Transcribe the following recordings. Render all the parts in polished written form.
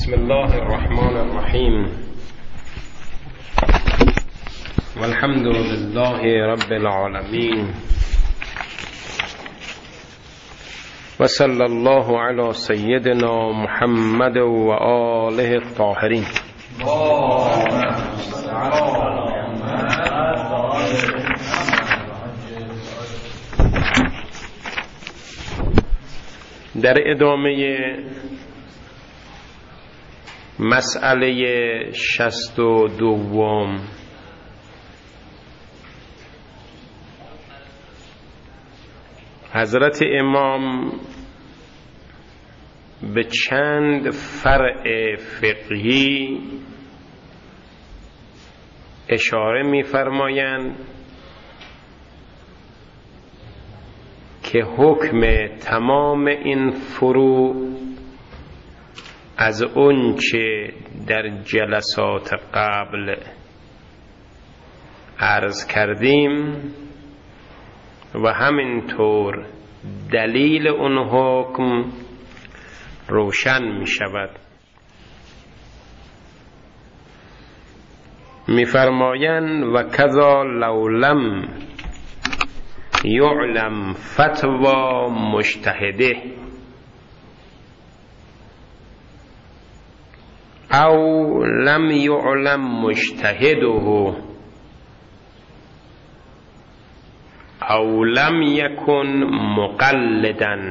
بسم الله الرحمن الرحیم والحمد لله رب العالمین و صلی الله علی سیدنا محمد و آله الطاهرین. در ادامه مسئله 62 حضرت امام به چند فرع فقهی اشاره می‌فرمایند که حکم تمام این فروع از اونچه در جلسات قبل عرض کردیم و همینطور دلیل اون حکم روشن می شود. می فرمایند و کذا لو لم یعلم فتوی مجتهده او لم یعلم مجتهده او لم یکن مقلدا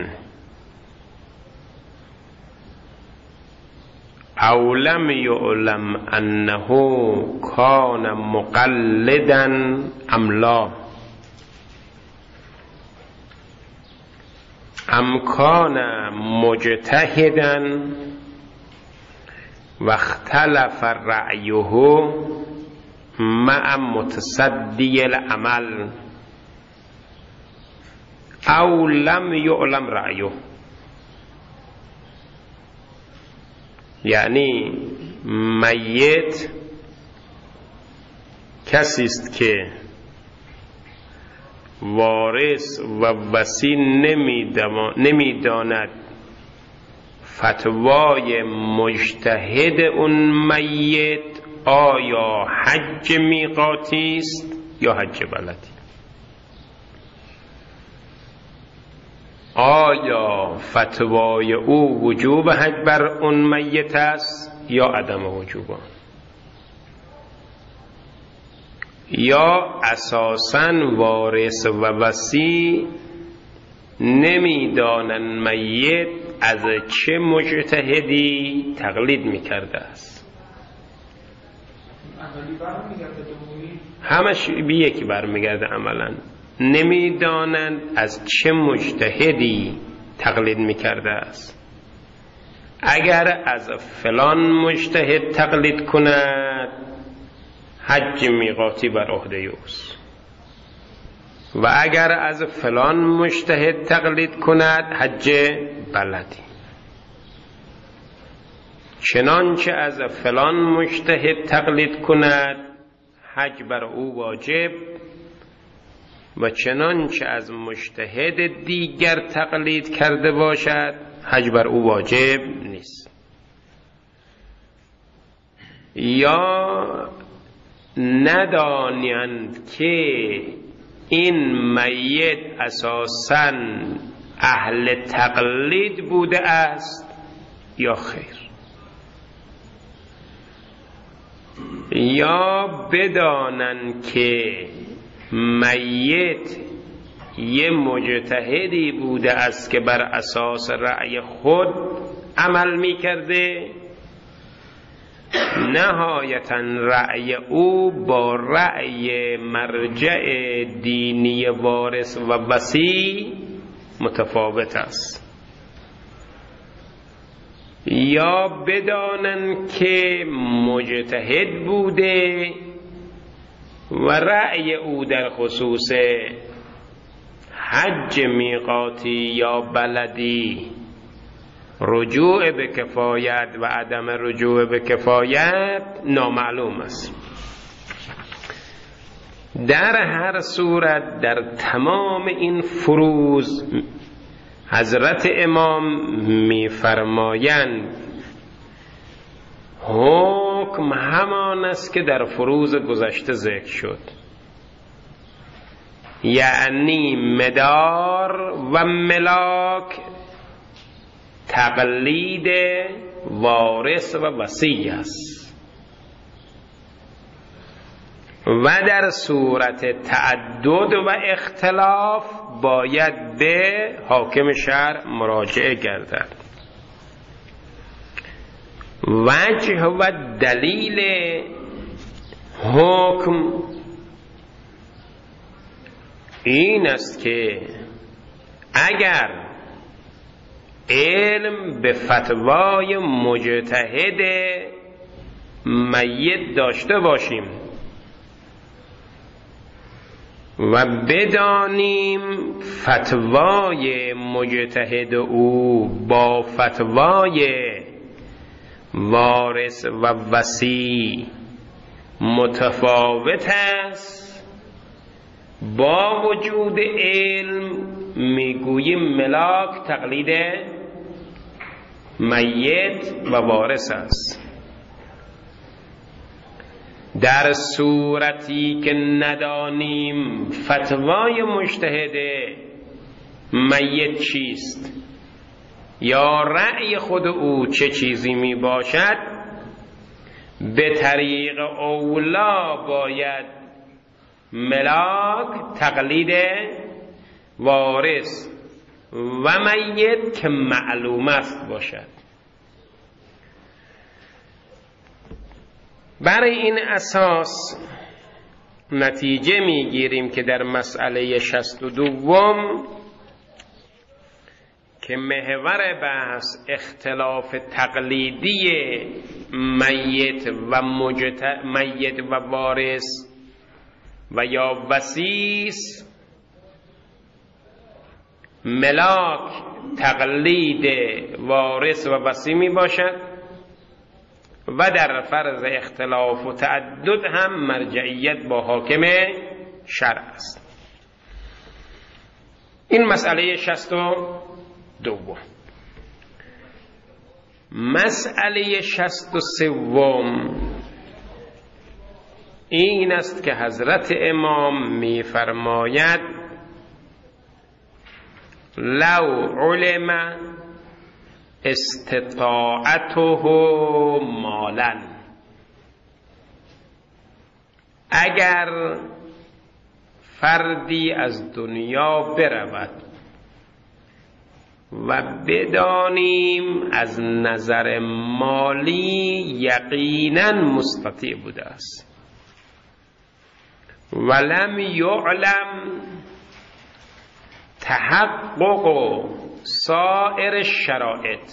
او لم یعلم انه کان مقلدا ام لا ام کان مجتهدا و اختلف رأیه مع متصدی العمل او لم یعلم رأیه. یعنی میت کسی است که وارث و وصی نمیداند فتوای مجتهد اون میت آیا حج میقاتی است یا حج بلدی، آیا فتوای او وجوب حج بر اون میت است یا عدم وجوب آن، یا اساساً وارث و وصی نمیدانن میت از چه مجتهدی تقلید میکرده است. همش به یکی برمیگرده عملا. نمیدانند از چه مجتهدی تقلید میکرده است. اگر از فلان مجتهد تقلید کند حج میقاتی بر عهده اوست و اگر از فلان مجتهد تقلید کند حج بلدی. چنانچه از فلان مجتهد تقلید کند حج بر او واجب و چنانچه از مجتهد دیگر تقلید کرده باشد حج بر او واجب نیست. یا ندانند که این میت اساساً اهل تقلید بوده است یا خیر، یا بدانند که میت یه مجتهدی بوده است که بر اساس رأی خود عمل می کرده، نهایتاً رأی او با رأی مرجع دینی وارث و وصی متفاوت است، یا بدانن که مجتهد بوده و رأی او در خصوص حج میقاتی یا بلدی رجوع به کفایت و عدم رجوع به کفایت نامعلوم است. در هر صورت در تمام این فروض حضرت امام می‌فرمایند حکم همان است که در فروض گذشته ذکر شد، یعنی مدار و ملاک تقلید وارث و وصی است و در صورت تعدد و اختلاف باید به حاکم شرع مراجعه گردد. وجه و دلیل حکم این است که اگر علم به فتوای مجتهد میت داشته باشیم و بدانیم فتوای مجتهد او با فتوای وارث و وصی متفاوت است، با وجود علم میگوییم ملاک تقلید میت و وارث است. در صورتی که ندانیم فتوای مجتهد میت چیست یا رأی خود او چه چیزی می باشد، به طریق اولا باید ملاک تقلید وارث و میت که معلوم است باشد. برای این اساس نتیجه میگیریم که در مسئله 62 که محور بحث اختلاف تقلیدی میت و وارث و یا وصیص، ملاک تقلید وارث و وصی می باشد و در فرض اختلاف و تعدد هم مرجعیت با حاکم شرع است. این مسئله 62. مسئله 63 این است که حضرت امام می فرماید لو علم استطاعته مالا، اگر فردی از دنیا برود و بدانیم از نظر مالی یقینا مستطیع بوده است، ولم یعلم تحقق سایر شرائط،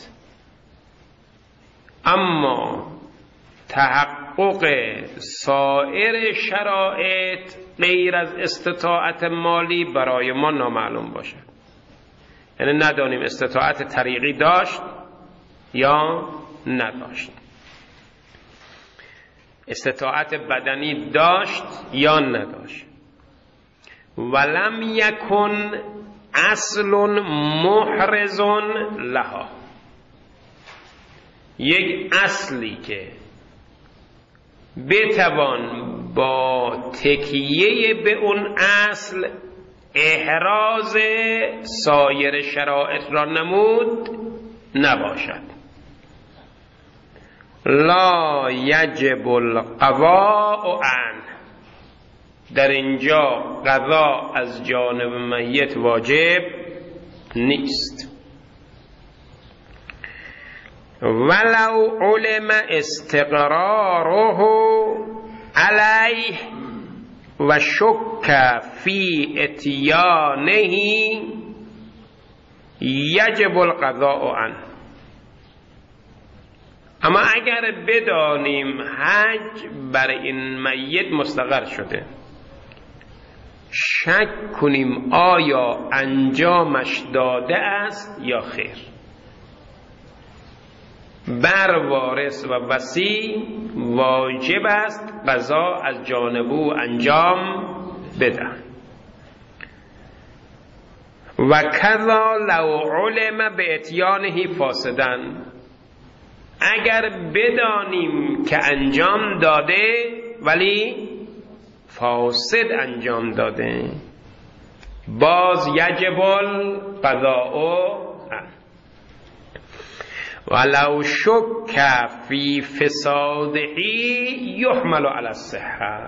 اما تحقق سایر شرائط غیر از استطاعت مالی برای ما نامعلوم باشد، یعنی ندانیم استطاعت طریقی داشت یا نداشت، استطاعت بدنی داشت یا نداشت. ولم یکن اصل محرز لها، یک اصلی که بتوان با تکیه به اون اصل احراز سایر شرائط را نمود نباشد. لا یجب القضاء عنه، در اینجا قضا از جانب میت واجب نیست. ولو علم استقراره علیه و شک فی اتیانه یجب القضاء عنه، اما اگر بدانیم حج بر این میت مستقر شده، شک کنیم آیا انجامش داده است یا خیر، بر وارث و وصی واجب است قضا از جانب او انجام بدن. و کذا لو علم به اتیانه فاسدن، اگر بدانیم که انجام داده ولی فاسد انجام داده، باز یجب القضاء ولو شک فی فساده یحمل علی الصحه.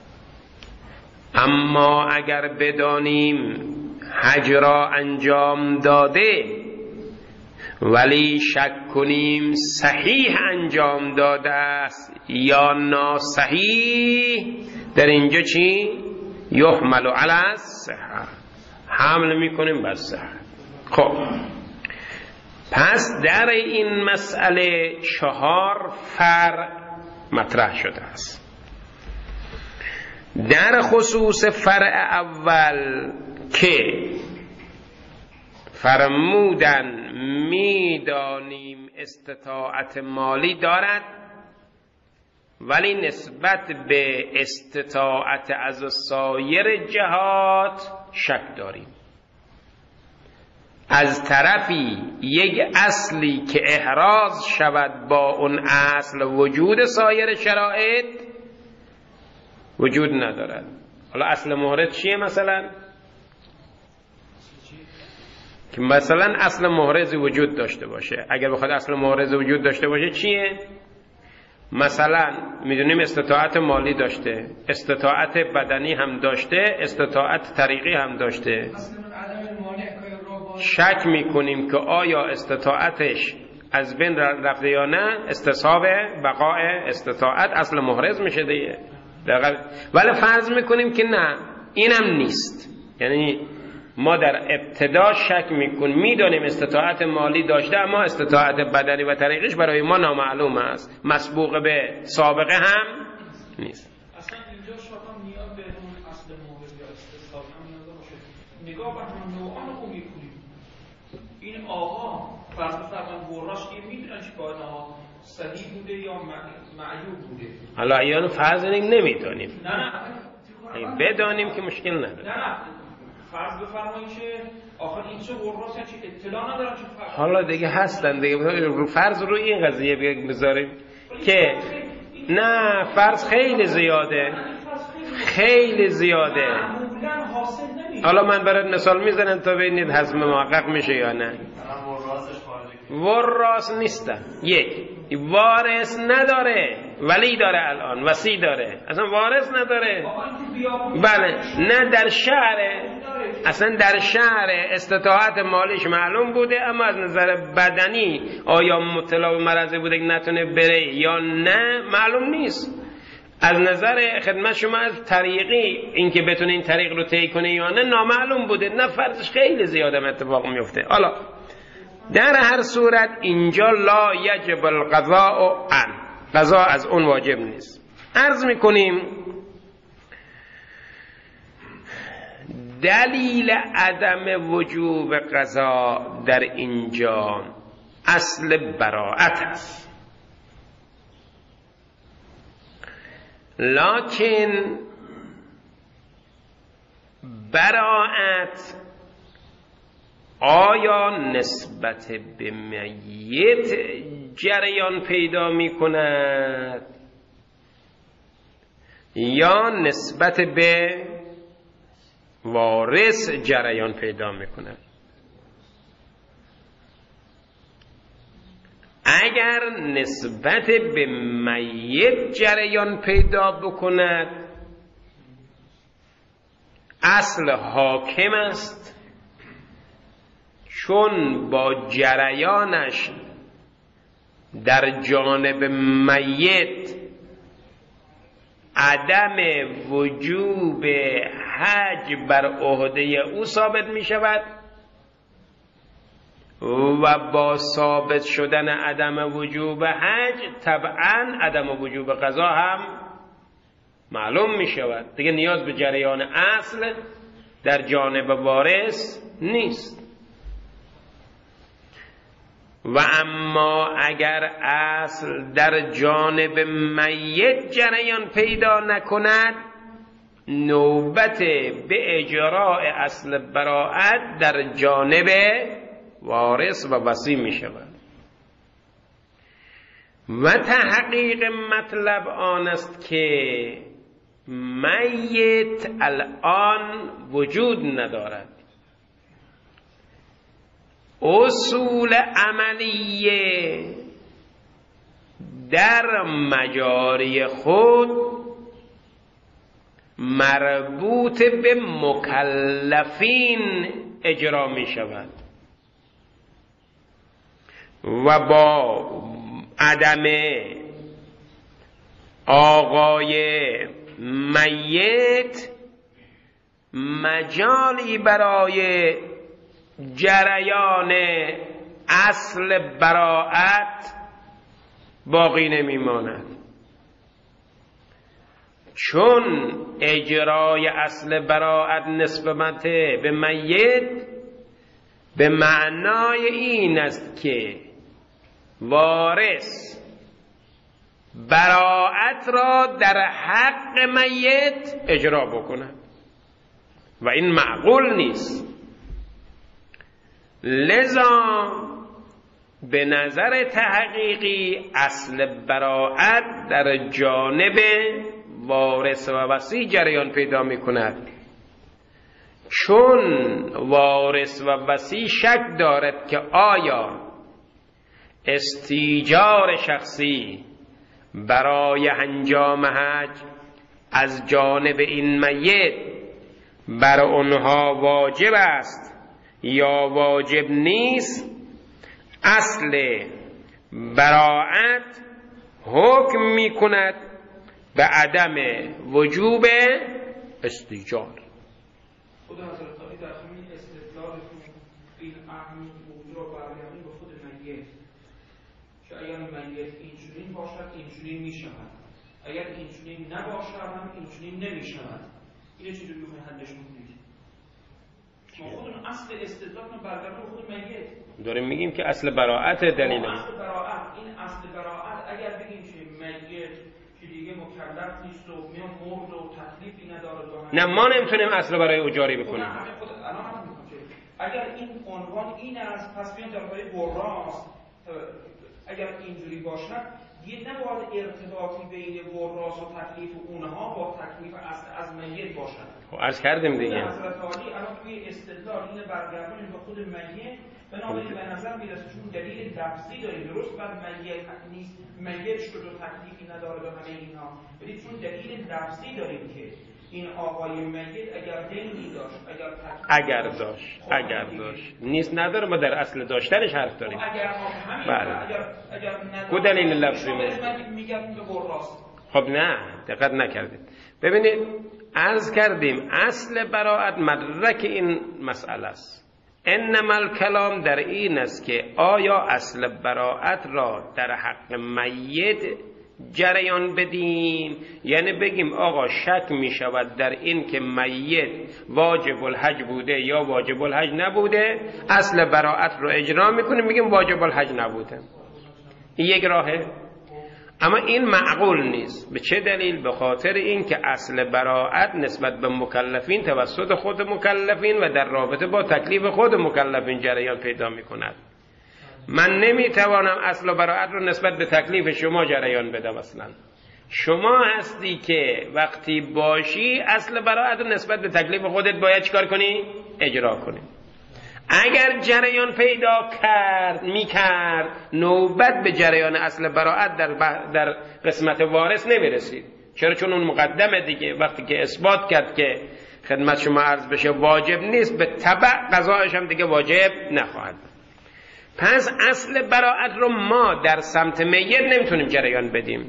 اما اگر بدانیم حج را انجام داده ولی شک کنیم صحیح انجام داده است یا ناصحیح، در اینجا چی؟ یحمل علی الصحه، حمل میکنیم بر صحت. خب پس در این مسئله 4 فرع مطرح شده است. در خصوص فرع اول که فرمودن میدانیم استطاعت مالی دارد ولی نسبت به استطاعت از سایر جهات شک داریم. از طرفی یک اصلی که احراز شود با اون اصل وجود سایر شرایط وجود ندارد. حالا اصل محرز چیه؟ مثلا که مثلا اصل محرز وجود داشته باشه. اگر بخواد اصل محرز وجود داشته باشه چیه؟ مثلا میدونیم استطاعت مالی داشته، استطاعت بدنی هم داشته، استطاعت طریقی هم داشته. شک میکنیم که آیا استطاعتش از بین رفته یا نه، استصحاب بقاء استطاعت اصل محرز میشه دیگه. ولی فرض میکنیم که نه، اینم نیست. یعنی ما در ابتدا شک میکنیم، میدانیم استطاعت مالی داشته اما استطاعت بدنی و طریقش برای ما نامعلوم است، مسبوق به سابقه هم نیست. اصلا اینجا شما نیاز به اون اصل محرز یا استصحاب هم نیاز باشه. نگاه به همون نوعان رو میکنیم. این آقا فرض بفرمایید وراش که میدونن چیکار کنه، صحیح بوده یا معیوب بوده. حالا اینا فرض نمیدونیم. نه بدانیم که مشکل نداره. نه فرض بفرمایید که آخر این چه وراس چه اطلاع ندارن چه فرض. حالا دیگه هستن دیگه، فرض رو این قضیه بذاریم که نه، فرض خیلی زیاده، خیلی زیاده. حالا من برات مثال میزنم تا ببینید حزم محقق میشه یا نه. وراث نیستن. یک وارث نداره ولی داره، الان وصی داره، اصلا وارث نداره. بله نه در شهر، اصلا در شهر استطاعت مالیش معلوم بوده اما از نظر بدنی آیا مبتلا به مرض بوده که نتونه بره یا نه معلوم نیست. از نظر خدمت شما از طریقی اینکه بتونه این طریق رو طی کنه یا نه نامعلوم بوده. نه فرضش خیلی زیاده اتفاق میفته. حالا در هر صورت اینجا لا یجب القضاء عن، قضا از اون واجب نیست. عرض میکنیم دلیل عدم وجوب قضا در اینجا اصل براءت است، لکن براءت آیا نسبت به میت جریان پیدا می کند یا نسبت به وارث جریان پیدا می کند؟ اگر نسبت به میت جریان پیدا بکند اصل حاکم است، چون با جریانش در جانب میت عدم وجوب حج بر عهده او ثابت می شود و با ثابت شدن عدم وجوب حج طبعا عدم وجوب قضا هم معلوم می شود. دیگه نیاز به جریان اصل در جانب وارث نیست. و اما اگر اصل در جانب میت جریان پیدا نکند نوبت به اجراء اصل براءت در جانب وارث و وصی می شود. و تحقیق مطلب آن است که میت الان وجود ندارد. اصول عملیه در مجاری خود مربوط به مکلفین اجرا می شود و با عدم آقای میت مجالی برای جریان اصل براءت باقی نمیماند، چون اجرای اصل براءت نسبت به میت به معنای این است که وارث براءت را در حق میت اجرا بکند و این معقول نیست. لذا به نظر تحقیقی اصل براءت در جانب وارث و وصی جریان پیدا می کند، چون وارث و وصی شک دارد که آیا استیجار شخصی برای انجام حج از جانب این میت بر آنها واجب است یا واجب نیست. اصل براءت حکم می کند به عدم وجوب استیجار. خدا حضرت عالی در همین استدلالتون این اهمی موضوع رو برگردونید به خود میت که اگر میت اینچنین باشد اینچنین می شود، اگر اینچنین نباشد هم اینچنین نمی شود. اینه چجوری رو حلش میکنید؟ ما خودمون اصل استدلالتون برگردونید به خود میت داریم میگیم که اصل براءت دلیل اصل براءت، این اصل براءت اگر بگیم که میت که دیگه مکلف نیست و میان مرد و تکلیفی نداره نه، ما نمیتونیم اصل برای او جاری بکنیم. اگر این عنوان این است پس میان در پای براست، اگر اینجوری باشد دیگه نباید ارتباطی بین براس و تکلیف اونها با تکلیف اصل از میت باشد. خب عرض کردیم دیگه حضرت عالی الان توی استدلال این برگردونیم به خود میت، بنابراین به نظر میرسه چون دلیل لفظی داریم، درست بر میت نیست، میت شد و تکلیفی نداره به همه اینها، ولی چون دلیل لفظی داریم که این آقای میت اگر دینی داشت اگر داشت نیست نداره، ما در اصل داشتنش حرف داریم. اگر دلیل لفظی میگم به براست. خب نه دقت نکردید. ببینید عرض کردیم اصل براءت مدرک این مسئله است. انما الکلام در این است که آیا اصل براءت را در حق میت جریان بدیم، یعنی بگیم آقا شک می شود در این که میت واجب الحج بوده یا واجب الحج نبوده، اصل براءت رو اجرا میکنیم میگیم واجب الحج نبوده. این یک راهه، اما این معقول نیست. به چه دلیل؟ به خاطر این که اصل براءت نسبت به مکلفین توسط خود مکلفین و در رابطه با تکلیف خود مکلفین جریان پیدا می کند. من نمیتوانم اصل براءت رو نسبت به تکلیف شما جریان بدم. اصلا شما هستی که وقتی باشی اصل براءت رو نسبت به تکلیف خودت باید چیکار کنی؟ اجرا کنی. اگر جریان پیدا میکرد نوبت به جریان اصل براءت در قسمت وارث نمیرسید. چرا؟ چون اون مقدمه دیگه وقتی که اثبات کرد که خدمت شما عرض بشه واجب نیست، به تبع قضایش هم دیگه واجب نخواهد. پس اصل براءت رو ما در سمت میت نمیتونیم جریان بدیم.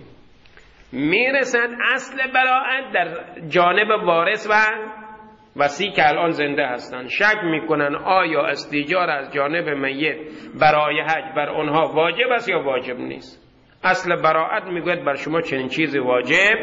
میرسد اصل براءت در جانب وارث و وصی که الان زنده هستن، شک میکنن آیا استیجار از جانب میت برای حج بر اونها واجب است یا واجب نیست. اصل براءت میگوید بر شما چنین چیزی واجب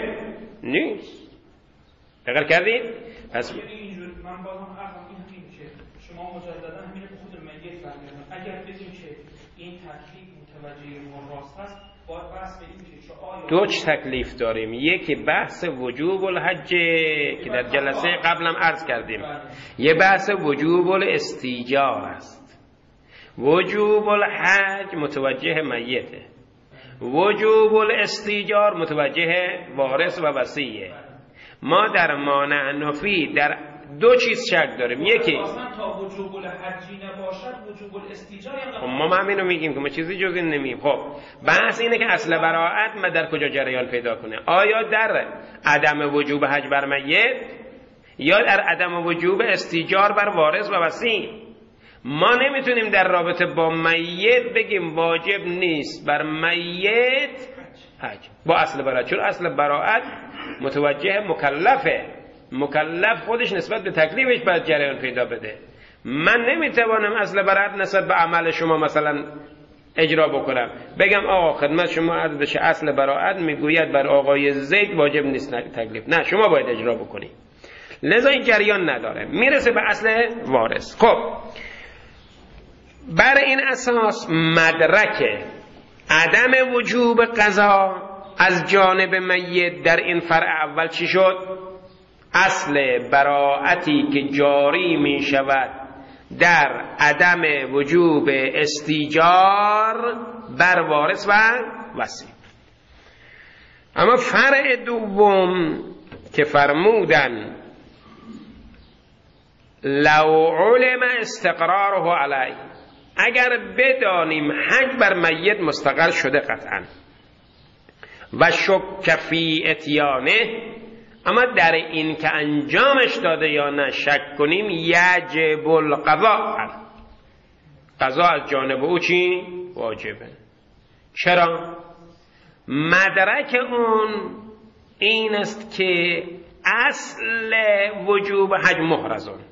نیست. دقیق کردید؟ پس من بازم عرضم این که شما مجددا همین خود میت فرمودن اگر بگیم که این تکلیف متوجه راست است، باید بحث بدیم که آیا دو تکلیف داریم. یکی بحث وجوب الحج که در جلسه قبلم عرض کردیم، یه بحث وجوب الاستیجار است. وجوب الحج متوجه میته، وجوب الاستیجار متوجه وارث و وصیه. ما در مانع نفی در دو چیز شک داریم. یکی اصلا تا وجوب الحجی نباشد وجوب الاستیجار ما همینو میگیم که ما چیزی جز این نمیم. خب بحث اینه که اصل براءت ما در کجا جریان پیدا کنه؟ آیا در عدم وجوب حج بر میت یا در عدم وجوب استیجار بر وارث و وصی؟ ما نمیتونیم در رابطه با میت بگیم واجب نیست بر میت حج با اصل براءت، چون اصل براءت متوجه مکلفه. مکلف خودش نسبت به تکلیفش باید جریان پیدا بده. من نمیتوانم اصل براءت نسبت به عمل شما مثلا اجرا بکنم، بگم آقا خدمت شما عرض بشه اصل براءت میگوید بر آقای زید واجب نیست تکلیف، نه شما باید اجرا بکنی. لذا این جریان نداره، میرسه به اصل وارث. خب بر این اساس مدرک عدم وجوب قضا از جانب میت در این فرع اول چی شد؟ اصل براءتی که جاری می شود در عدم وجوب استیجار بر وارث و وصی. اما فرع دوم که فرمودن لو علم استقراره علی، اگر بدانیم حج بر میت مستقر شده قطعا و شک فی اتیانه، اما در این که انجامش داده یا نه شک کنیم، یجب القضاء، قضا از جانب او چی؟ واجبه. چرا؟ مدرک اون این است که اصل وجوب حج محرزون،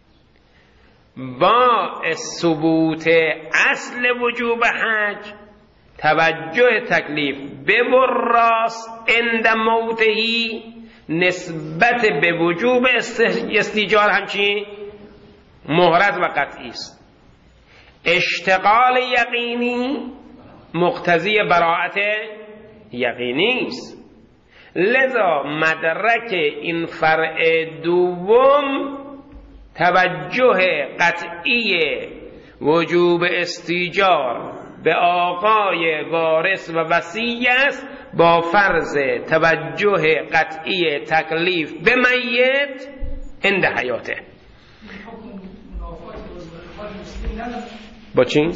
با ثبوت اصل وجوب حج توجه تکلیف به راست عند موتهی نسبت به وجوب استیجار همچین محرز و قطعی است. اشتغال یقینی مقتضی براءت یقینی است. لذا مدرک این فرع دوم توجه قطعی وجوب استیجار به آقای وارث و وصی است، با فرض توجه قطعی تکلیف به میت عند حیاته. با چی؟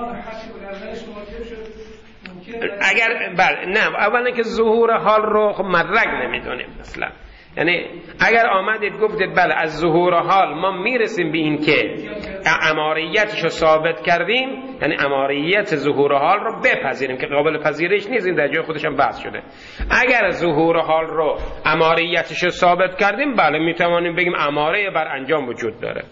اگر بله نه، اولا که ظهور حال رو خب مدرک نمیدونیم مثلا، یعنی اگر آمدید گفتید بله از ظهور حال ما میرسیم به این که اماریتش رو ثابت کردیم، یعنی اماریت ظهور حال رو بپذیریم که قابل پذیرش نیست، این در جای خودش هم بحث شده. اگر ظهور حال رو اماریتش رو ثابت کردیم بله میتوانیم بگیم اماره بر انجام وجود داره.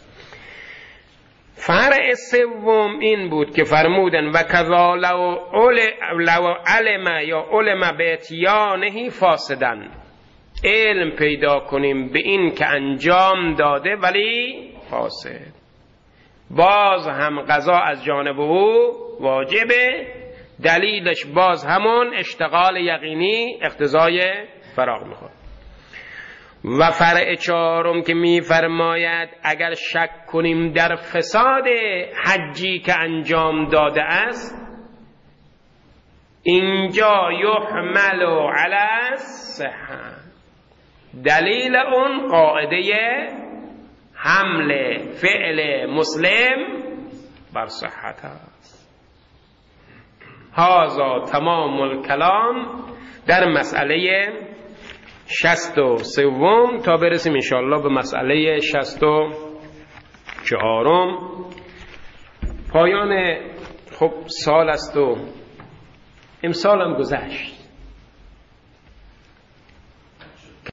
فرع سوم این بود که فرمودن و کذا لو علم یا علم به اتیانه فاسدن، علم پیدا کنیم به این که انجام داده ولی فاسد، باز هم قضا از جانب او واجبه. دلیلش باز همون اشتغال یقینی اقتضای فراغ میخواد. و فرع چهارم که میفرماید اگر شک کنیم در فساد حجی که انجام داده است، اینجا یحمل علی الصحة، دلیل اون قاعده حمل فعل مسلم بر صحت است. هذا تمام الکلام در مسئله 63 تا برسیم انشاءالله به مسئله 64. پایان خب سال است و امسال هم گذشت.